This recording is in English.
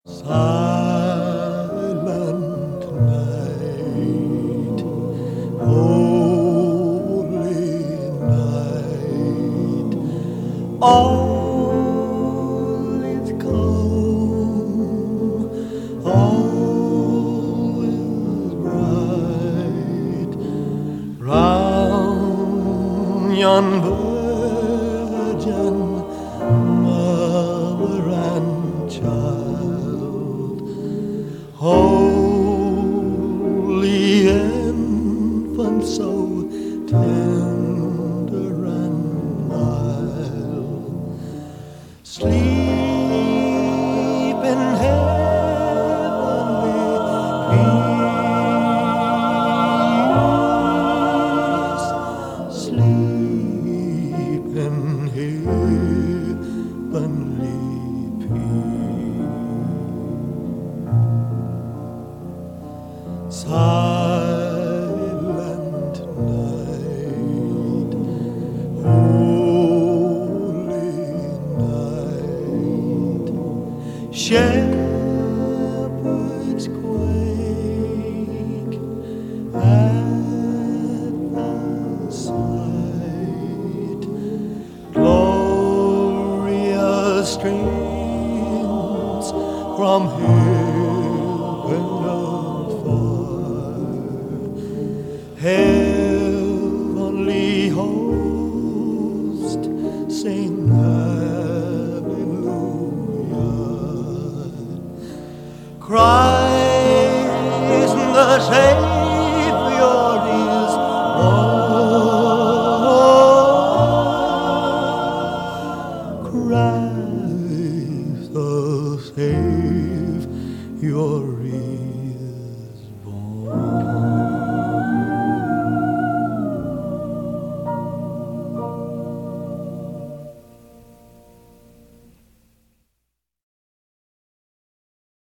Silent night, holy night, all is calm, all is bright. Round yon virgin mother and child, holy infant, so tender and mild, sleep in heavenly peace, sleep in heavenly peace. Silent night, holy night, shepherds quake at the sight, glorious streams from heaven afar, heavenly host sing hallelujah. Christ the Savior is born. Christ the Savior is